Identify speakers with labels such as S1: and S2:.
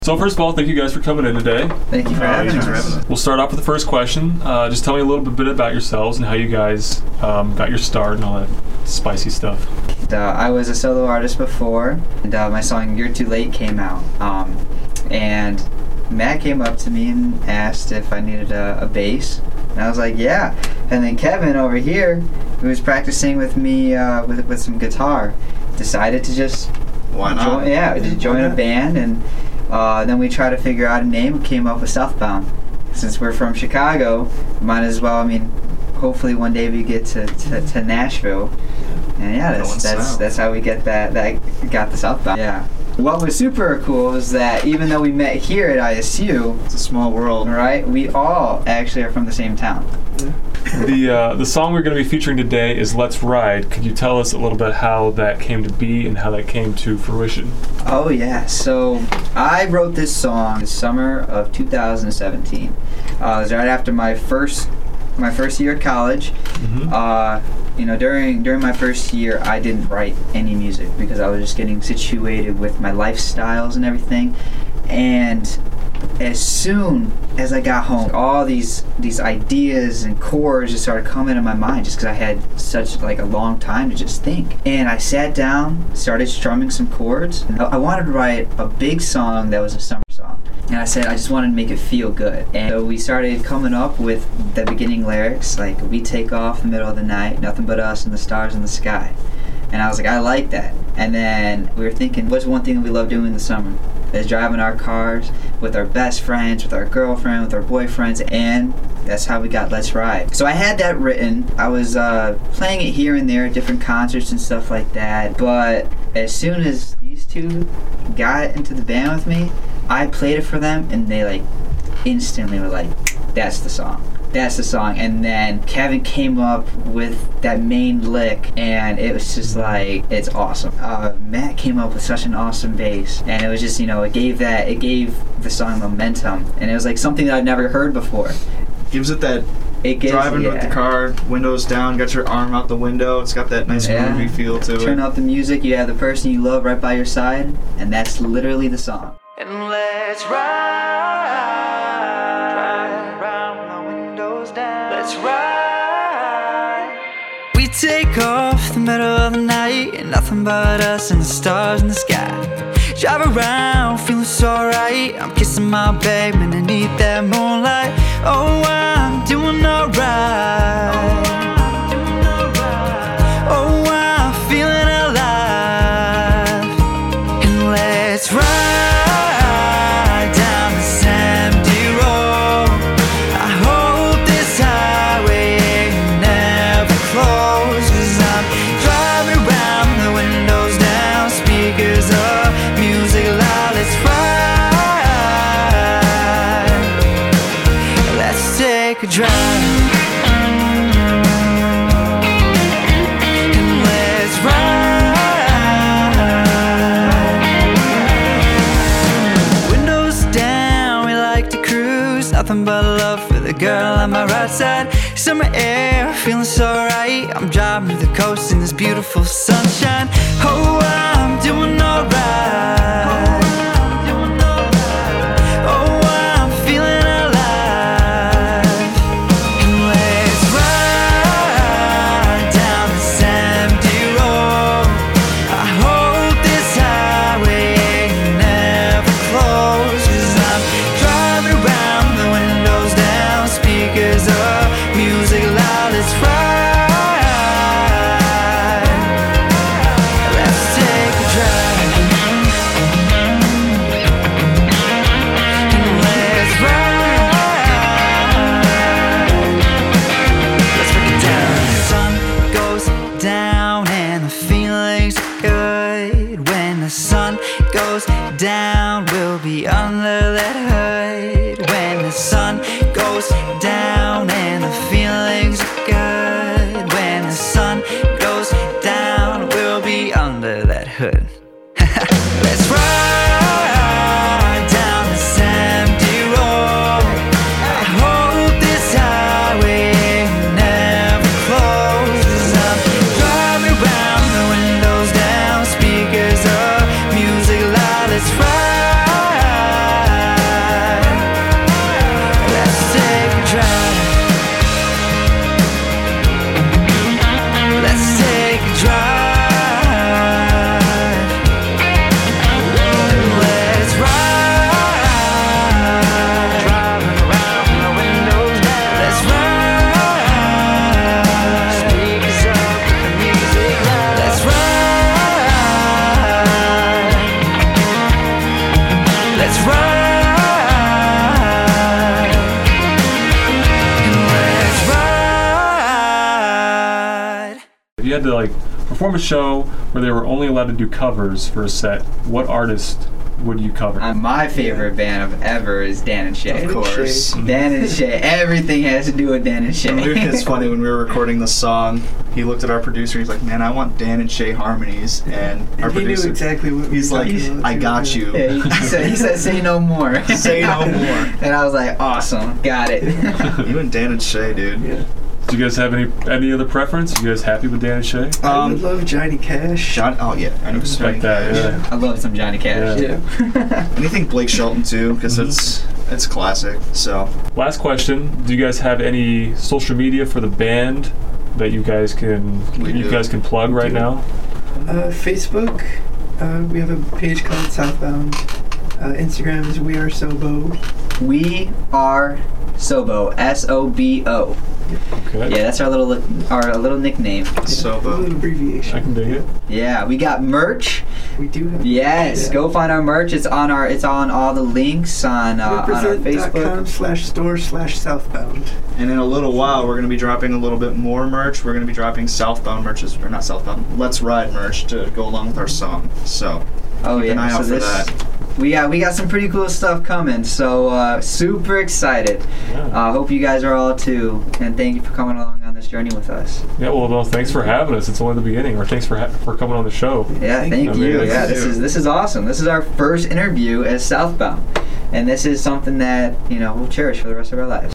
S1: So first of all, thank you guys for coming in today.
S2: Thank you for having us.
S1: We'll start off with the first question. Just tell me a little bit about yourselves and how you guys got your start and all that spicy stuff.
S2: I was a solo artist before, and my song "You're Too Late" came out. And Matt came up to me and asked if I needed a bass, and I was like, yeah. And then Kevin over here, who was practicing with me with some guitar, decided to just join a band, and then we tried to figure out a name and came up with Southbound. Since we're from Chicago, might as well, hopefully one day we get to Nashville. And yeah, that's how we got the Southbound. Yeah. What was super cool is that even though we met here at ISU,
S3: it's a small world,
S2: right? We all actually are from the same town.
S1: The song we're going to be featuring today is "Let's Ride." Could you tell us a little bit how that came to be and how that came to fruition?
S2: Oh yeah, so I wrote this song the summer of 2017. It was right after my first year at college. Mm-hmm. During my first year, I didn't write any music because I was just getting situated with my lifestyles and everything. And as soon as I got home, all these ideas and chords just started coming into my mind just because I had such a long time to just think. And I sat down, started strumming some chords. I wanted to write a big song that was a summer song. And I said I just wanted to make it feel good. And so we started coming up with the beginning lyrics, like "We take off in the middle of the night, nothing but us and the stars in the sky." And I was like, I like that. And then we were thinking, what's one thing that we love doing in the summer? Is driving our cars with our best friends, with our girlfriend, with our boyfriends, and that's how we got "Let's Ride." So I had that written. I was playing it here and there at different concerts and stuff like that. But as soon as these two got into the band with me, I played it for them, and they instantly were like, "That's the song. That's the song." And then Kevin came up with that main lick, and it was just it's awesome. Matt came up with such an awesome bass, and it was just it gave the song momentum, and it was something that I'd never heard before.
S3: Gives it that driving with the car, windows down, got your arm out the window. It's got that nice groovy feel to it.
S2: Turn up the music, you have the person you love right by your side, and that's literally the song.
S4: And let's ride around the windows down. Let's ride. We take off the middle of the night, and nothing but us and the stars in the sky. Drive around, feeling so right. I'm kissing my babe underneath that moonlight. Oh, I'm doing alright. Oh, I'm feeling alive. And let's ride. Drive. And let's ride. Windows down, we like to cruise. Nothing but love for the girl on my right side. Summer air, feeling so right. I'm driving to the coast in this beautiful sunshine. Oh, I'm doing alright. Down, we'll be under that hood. When the sun goes down and the feelings are good. When the sun goes down, we'll be under that hood. Let's ride down this empty road. I hope this highway never closes. I'm driving around the windows down, speakers up, music loud. Let's ride.
S1: If you had to like perform a show where they were only allowed to do covers for a set, what artist would you cover?
S2: My favorite band of ever is Dan and Shay.
S3: Of course.
S2: Dan and Shay. Everything has to do with Dan and Shay.
S3: It's funny, when we were recording the song, he looked at our producer, he's like, man, I want Dan and Shay harmonies. And our
S5: he
S3: producer,
S5: knew exactly what
S3: he's like, I got you.
S2: Yeah, he said, say no more.
S3: Say no more.
S2: And I was like, awesome, got it.
S3: You and Dan and Shay, dude.
S5: Yeah.
S1: Do you guys have any other preference? You guys happy with Dan and Shay?
S5: I would love Johnny Cash.
S3: Oh yeah, I
S1: respect that. Yeah.
S2: I love some Johnny Cash.
S5: Yeah.
S3: Anything Blake Shelton too, because it's classic. So
S1: Last question: do you guys have any social media for the band that you guys can plug right now?
S5: Facebook. We have a page called Southbound. Instagram is We Are Sobo.
S2: We Are Sobo. SOBO.
S1: Okay.
S2: Yeah, that's our little nickname.
S3: Sobo.
S5: A little abbreviation.
S1: I can dig it.
S2: Yeah, we got merch.
S5: We do have.
S2: Yes,
S5: Yeah.
S2: go find our merch. It's on all the links on our Facebook.
S5: Represent.com/store/southbound.
S3: And in a little while, we're going to be dropping a little bit more merch. We're going to be dropping Southbound merches, or not Southbound, Let's Ride merch to go along with our song. So keep an eye out for that.
S2: We got some pretty cool stuff coming, so super excited.
S1: Yeah.
S2: Hope you guys are all too, and thank you for coming along on this journey with us.
S1: Yeah. Well, thanks for having us. It's only the beginning. Or thanks for coming on the show.
S2: Yeah, thank you. Yeah, this is awesome. This is our first interview as Southbound, and this is something that we'll cherish for the rest of our lives.